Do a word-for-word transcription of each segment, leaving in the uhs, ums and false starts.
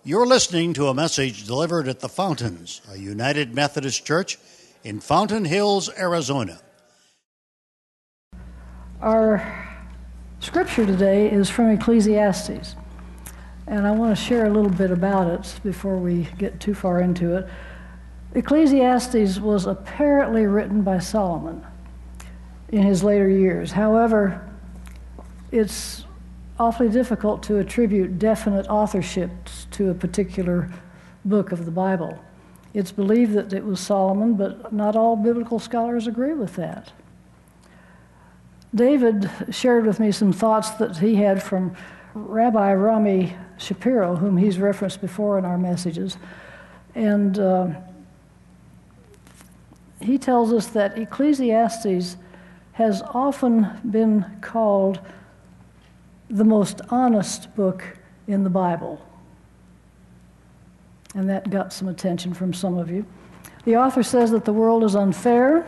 You're listening to a message delivered at the Fountains, a United Methodist Church in Fountain Hills, Arizona. Our scripture today is from Ecclesiastes, and I want to share a little bit about it before we get too far into it. Ecclesiastes was apparently written by Solomon in his later years. However, it's awfully difficult to attribute definite authorship to a particular book of the Bible. It's believed that it was Solomon, but not all biblical scholars agree with that. David shared with me some thoughts that he had from Rabbi Rami Shapiro, whom he's referenced before in our messages. And uh, he tells us that Ecclesiastes has often been called the most honest book in the Bible. And that got some attention from some of you. The author says that the world is unfair.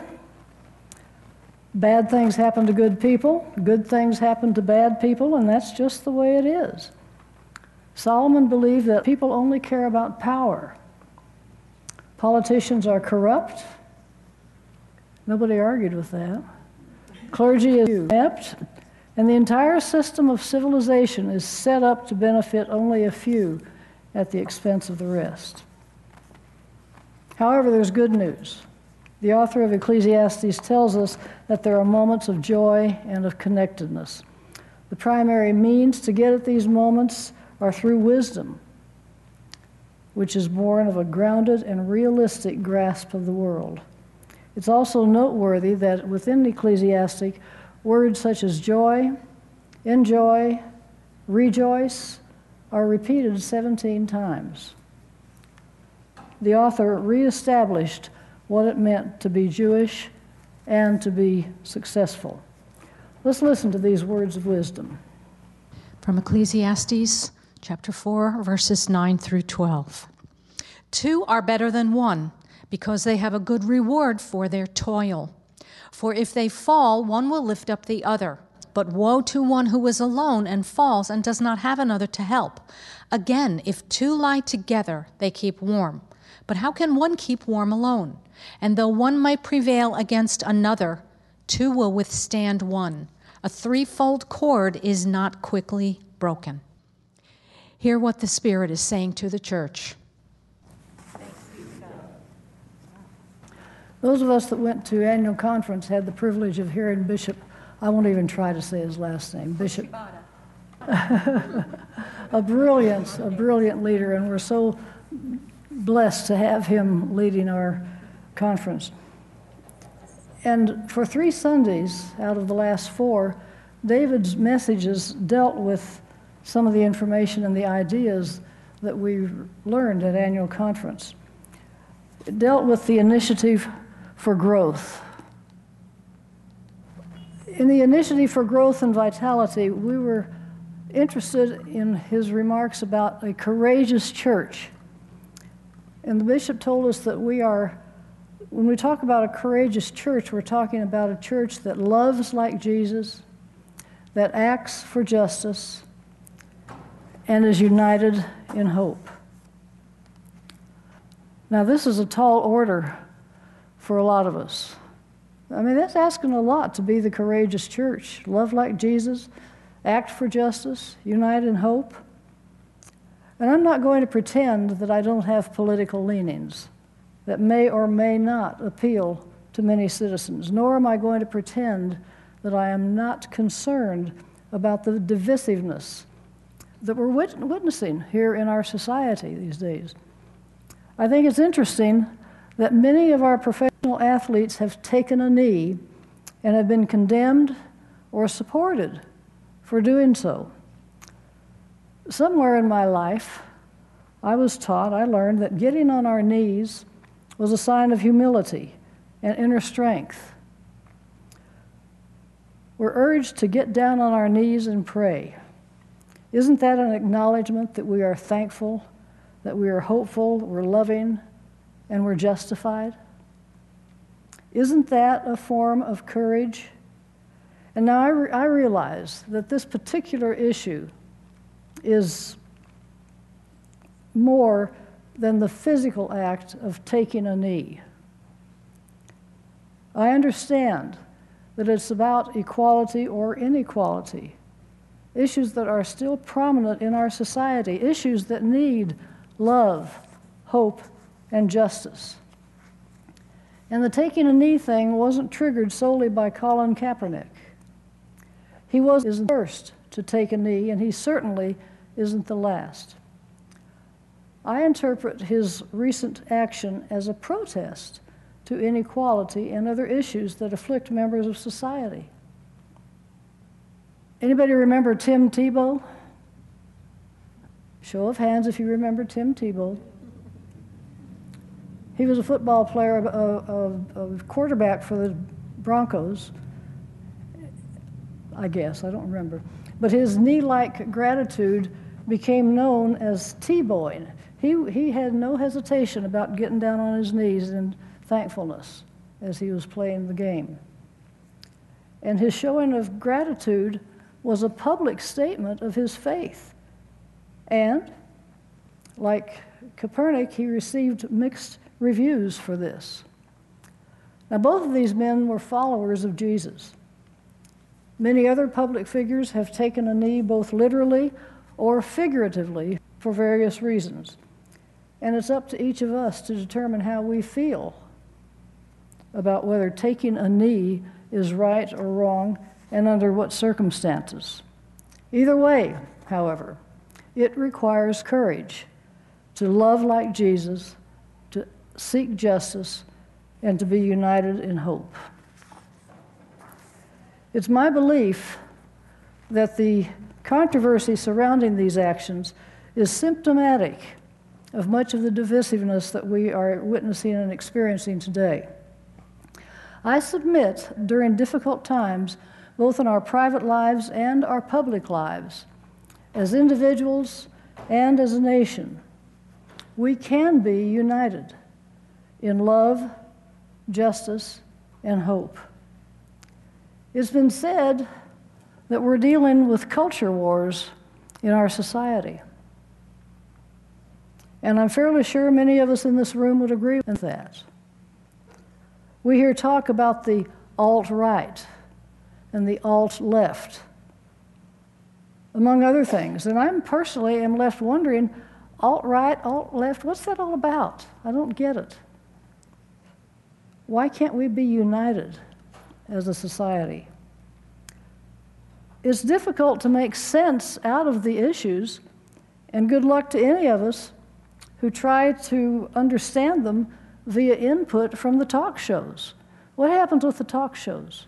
Bad things happen to good people. Good things happen to bad people, and that's just the way it is. Solomon believed that people only care about power. Politicians are corrupt. Nobody argued with that. Clergy is inept. And the entire system of civilization is set up to benefit only a few at the expense of the rest. However, there's good news. The author of Ecclesiastes tells us that there are moments of joy and of connectedness. The primary means to get at these moments are through wisdom, which is born of a grounded and realistic grasp of the world. It's also noteworthy that within Ecclesiastes, words such as joy, enjoy, rejoice are repeated seventeen times. The author reestablished what it meant to be Jewish and to be successful. Let's listen to these words of wisdom. From Ecclesiastes chapter four, verses nine through twelve. Two are better than one, because they have a good reward for their toil. For if they fall, one will lift up the other. But woe to one who is alone and falls and does not have another to help. Again, if two lie together, they keep warm. But how can one keep warm alone? And though one might prevail against another, two will withstand one. A threefold cord is not quickly broken. Hear what the Spirit is saying to the church. Those of us that went to annual conference had the privilege of hearing Bishop, I won't even try to say his last name, Bishop, a brilliant, a brilliant leader, and we're so blessed to have him leading our conference. And for three Sundays out of the last four, David's messages dealt with some of the information and the ideas that we learned at annual conference. It dealt with the initiative for growth. In the initiative for growth and vitality, we were interested in his remarks about a courageous church. And the bishop told us that we are, when we talk about a courageous church, we're talking about a church that loves like Jesus, that acts for justice, and is united in hope. Now, this is a tall order for a lot of us. I mean, that's asking a lot to be the courageous church. Love like Jesus, act for justice, unite in hope. And I'm not going to pretend that I don't have political leanings that may or may not appeal to many citizens, nor am I going to pretend that I am not concerned about the divisiveness that we're wit- witnessing here in our society these days. I think it's interesting that many of our professional athletes have taken a knee and have been condemned or supported for doing so. Somewhere in my life, I was taught, I learned that getting on our knees was a sign of humility and inner strength. We're urged to get down on our knees and pray. Isn't that an acknowledgement that we are thankful, that we are hopeful, we're loving, and we're justified? Isn't that a form of courage? And now I, re- I realize that this particular issue is more than the physical act of taking a knee. I understand that it's about equality or inequality, issues that are still prominent in our society, issues that need love, hope, and justice. And the taking a knee thing wasn't triggered solely by Colin Kaepernick. He was the first to take a knee, and he certainly isn't the last. I interpret his recent action as a protest to inequality and other issues that afflict members of society. Anybody remember Tim Tebow? Show of hands if you remember Tim Tebow. He was a football player, a, a, a quarterback for the Broncos, I guess, I don't remember. But his knee-like gratitude became known as T-bowing. He, he had no hesitation about getting down on his knees in thankfulness as he was playing the game. And his showing of gratitude was a public statement of his faith. And, like Kaepernick, he received mixed reviews for this. Now, both of these men were followers of Jesus. Many other public figures have taken a knee both literally or figuratively for various reasons. And it's up to each of us to determine how we feel about whether taking a knee is right or wrong and under what circumstances. Either way, however, it requires courage to love like Jesus, to seek justice, and to be united in hope. It's my belief that the controversy surrounding these actions is symptomatic of much of the divisiveness that we are witnessing and experiencing today. I submit during difficult times, both in our private lives and our public lives, as individuals and as a nation, we can be united in love, justice, and hope. It's been said that we're dealing with culture wars in our society. And I'm fairly sure many of us in this room would agree with that. We hear talk about the alt-right and the alt-left, among other things. And I'm personally am left wondering, alt-right, alt-left, what's that all about? I don't get it. Why can't we be united as a society? It's difficult to make sense out of the issues, and good luck to any of us who try to understand them via input from the talk shows. What happens with the talk shows?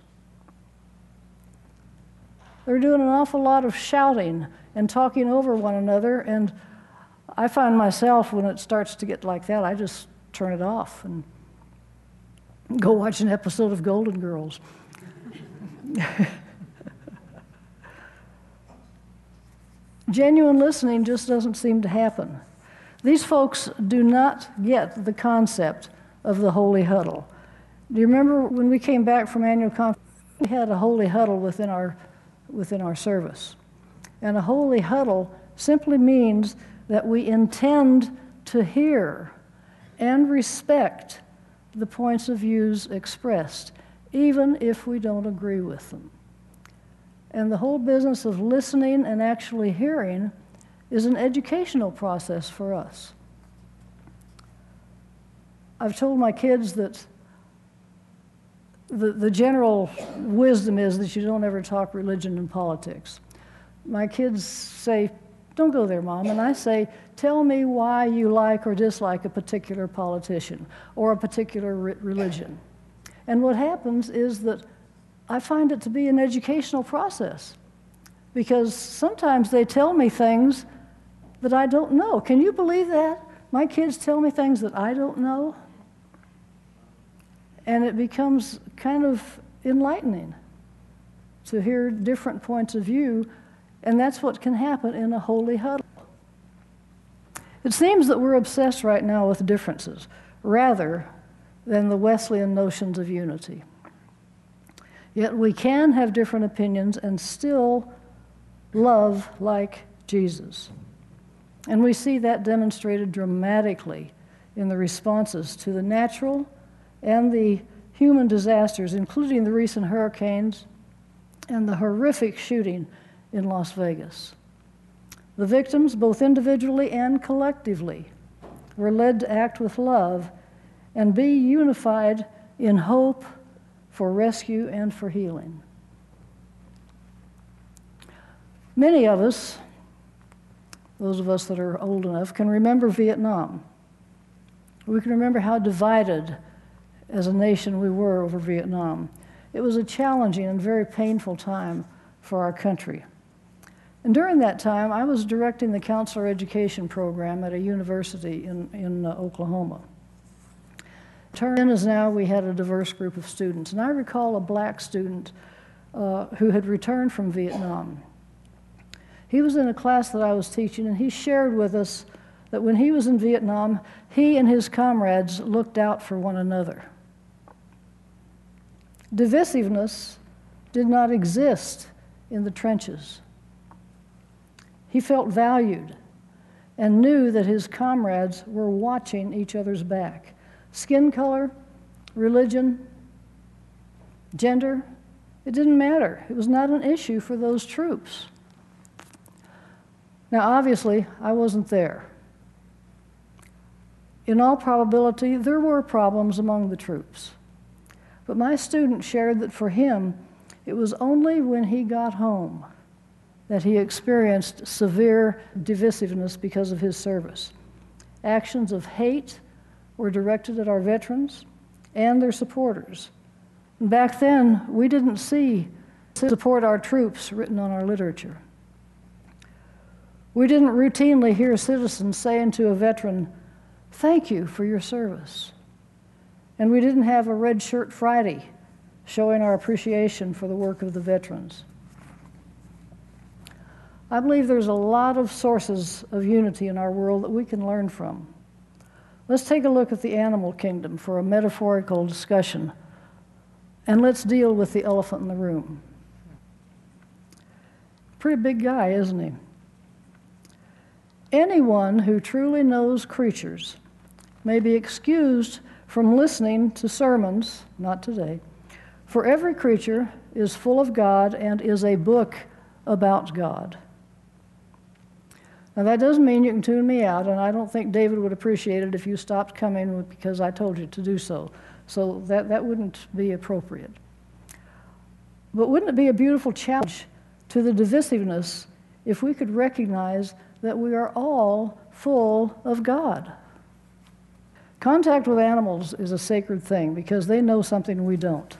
They're doing an awful lot of shouting and talking over one another, and I find myself, when it starts to get like that, I just turn it off and go watch an episode of Golden Girls. Genuine listening just doesn't seem to happen. These folks do not get the concept of the holy huddle. Do you remember when we came back from annual conference, we had a holy huddle within our, within our service. And a holy huddle simply means that we intend to hear and respect the points of views expressed, even if we don't agree with them. And the whole business of listening and actually hearing is an educational process for us. I've told my kids that the, the general wisdom is that you don't ever talk religion and politics. My kids say, "Don't go there, Mom." And I say, "Tell me why you like or dislike a particular politician or a particular re- religion." And what happens is that I find it to be an educational process, because sometimes they tell me things that I don't know. Can you believe that? My kids tell me things that I don't know, and it becomes kind of enlightening to hear different points of view, and that's what can happen in a holy huddle. It seems that we're obsessed right now with differences rather than the Wesleyan notions of unity. Yet we can have different opinions and still love like Jesus. And we see that demonstrated dramatically in the responses to the natural and the human disasters, including the recent hurricanes and the horrific shooting in Las Vegas. The victims, both individually and collectively, were led to act with love and be unified in hope for rescue and for healing. Many of us, those of us that are old enough, can remember Vietnam. We can remember how divided as a nation we were over Vietnam. It was a challenging and very painful time for our country. And during that time, I was directing the counselor education program at a university in, in uh, Oklahoma. Then as now, we had a diverse group of students. And I recall a black student uh, who had returned from Vietnam. He was in a class that I was teaching, and he shared with us that when he was in Vietnam, he and his comrades looked out for one another. Divisiveness did not exist in the trenches. He felt valued and knew that his comrades were watching each other's back. Skin color, religion, gender, it didn't matter. It was not an issue for those troops. Now, obviously, I wasn't there. In all probability, there were problems among the troops. But my student shared that for him, it was only when he got home that he experienced severe divisiveness because of his service. Actions of hate were directed at our veterans and their supporters. And back then, we didn't see "support our troops" written on our literature. We didn't routinely hear citizens saying to a veteran, "Thank you for your service." And we didn't have a Red Shirt Friday showing our appreciation for the work of the veterans. I believe there's a lot of sources of unity in our world that we can learn from. Let's take a look at the animal kingdom for a metaphorical discussion, and let's deal with the elephant in the room. Pretty big guy, isn't he? Anyone who truly knows creatures may be excused from listening to sermons, not today, for every creature is full of God and is a book about God. Now, that doesn't mean you can tune me out, and I don't think David would appreciate it if you stopped coming because I told you to do so. So that, that wouldn't be appropriate. But wouldn't it be a beautiful challenge to the divisiveness if we could recognize that we are all full of God? Contact with animals is a sacred thing because they know something we don't.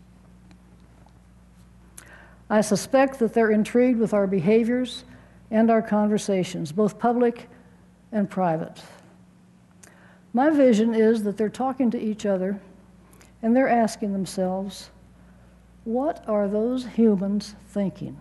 I suspect that they're intrigued with our behaviors and our conversations, both public and private. My vision is that they're talking to each other and they're asking themselves, what are those humans thinking?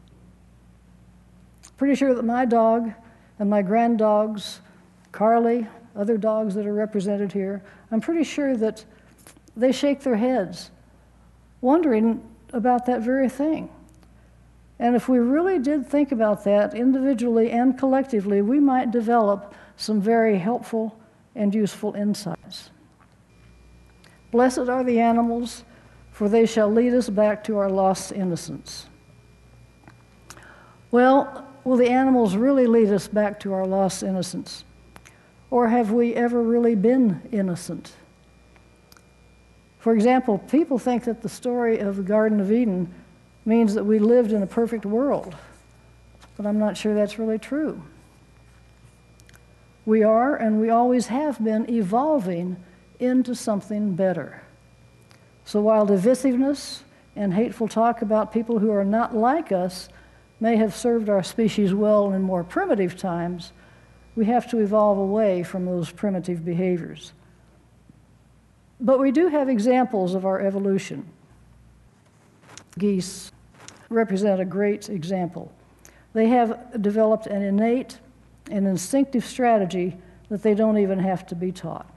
Pretty sure that my dog and my grand dogs, Carly, other dogs that are represented here, I'm pretty sure that they shake their heads, wondering about that very thing. And if we really did think about that individually and collectively, we might develop some very helpful and useful insights. Blessed are the animals, for they shall lead us back to our lost innocence. Well, will the animals really lead us back to our lost innocence? Or have we ever really been innocent? For example, people think that the story of the Garden of Eden means that we lived in a perfect world, but I'm not sure that's really true. We are, and we always have been, evolving into something better. So while divisiveness and hateful talk about people who are not like us may have served our species well in more primitive times, we have to evolve away from those primitive behaviors. But we do have examples of our evolution. Geese represent a great example. They have developed an innate and instinctive strategy that they don't even have to be taught.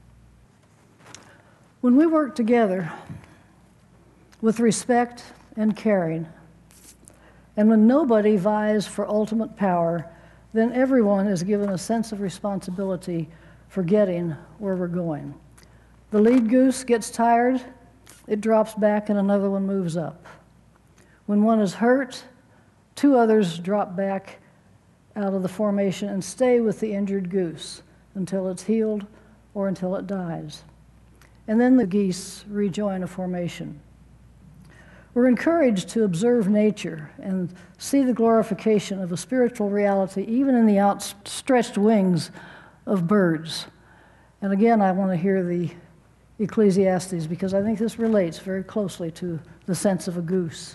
When we work together with respect and caring, and when nobody vies for ultimate power, then everyone is given a sense of responsibility for getting where we're going. The lead goose gets tired, it drops back and another one moves up. When one is hurt, two others drop back out of the formation and stay with the injured goose until it's healed or until it dies. And then the geese rejoin a formation. We're encouraged to observe nature and see the glorification of a spiritual reality even in the outstretched wings of birds. And again, I want to hear the Ecclesiastes because I think this relates very closely to the sense of a goose.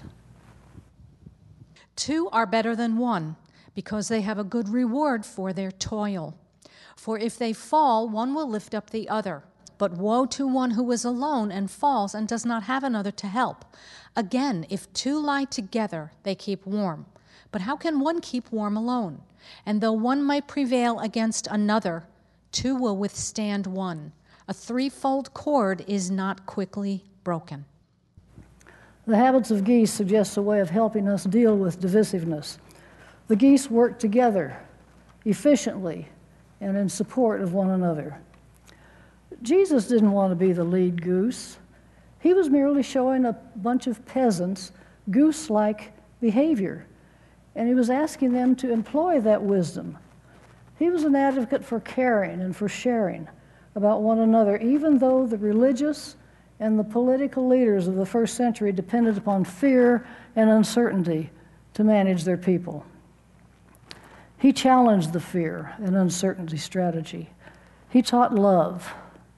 Two are better than one, because they have a good reward for their toil. For if they fall, one will lift up the other. But woe to one who is alone and falls and does not have another to help. Again, if two lie together, they keep warm. But how can one keep warm alone? And though one might prevail against another, two will withstand one. A threefold cord is not quickly broken. The habits of geese suggest a way of helping us deal with divisiveness. The geese work together efficiently and in support of one another. Jesus didn't want to be the lead goose. He was merely showing a bunch of peasants goose-like behavior, and he was asking them to employ that wisdom. He was an advocate for caring and for sharing about one another, even though the religious and the political leaders of the first century depended upon fear and uncertainty to manage their people. He challenged the fear and uncertainty strategy. He taught love.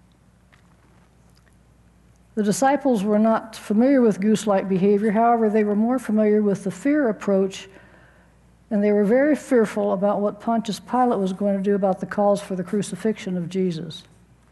The disciples were not familiar with goose-like behavior. However, they were more familiar with the fear approach, and they were very fearful about what Pontius Pilate was going to do about the calls for the crucifixion of Jesus.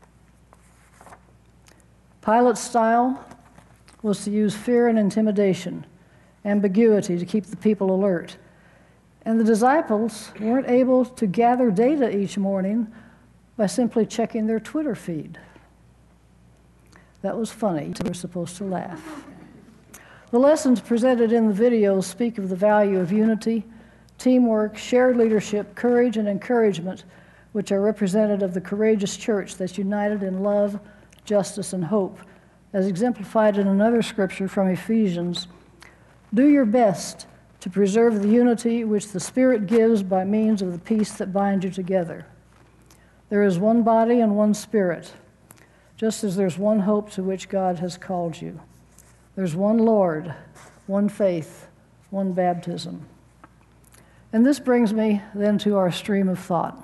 Pilate's style was to use fear and intimidation, ambiguity to keep the people alert. And the disciples weren't able to gather data each morning by simply checking their Twitter feed. That was funny. We're supposed to laugh. The lessons presented in the videos speak of the value of unity, teamwork, shared leadership, courage, and encouragement, which are representative of the courageous church that's united in love, justice, and hope, as exemplified in another scripture from Ephesians. Do your best to preserve the unity which the Spirit gives by means of the peace that binds you together. There is one body and one Spirit, just as there's one hope to which God has called you. There's one Lord, one faith, one baptism. And this brings me then to our stream of thought.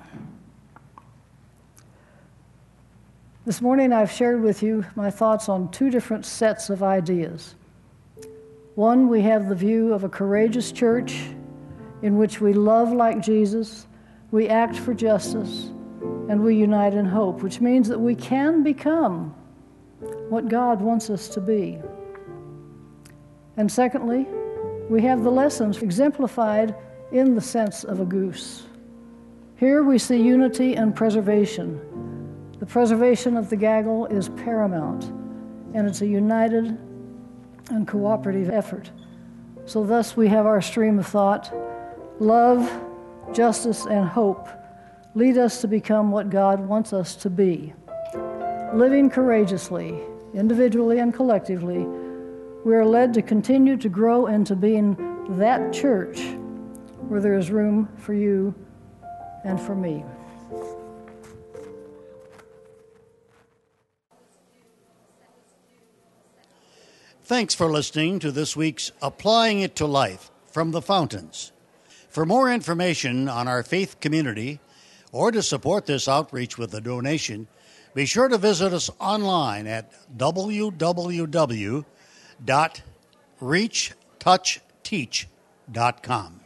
This morning I've shared with you my thoughts on two different sets of ideas. One, we have the view of a courageous church in which we love like Jesus, we act for justice, and we unite in hope, which means that we can become what God wants us to be. And secondly, we have the lessons exemplified in the sense of a goose. Here we see unity and preservation. The preservation of the gaggle is paramount, and it's a united and cooperative effort. So thus we have our stream of thought. Love, justice, and hope lead us to become what God wants us to be. Living courageously, individually and collectively, we are led to continue to grow into being that church where there is room for you and for me. Thanks for listening to this week's Applying It to Life from the Fountains. For more information on our faith community or to support this outreach with a donation, be sure to visit us online at w w w dot reach touch teach dot com.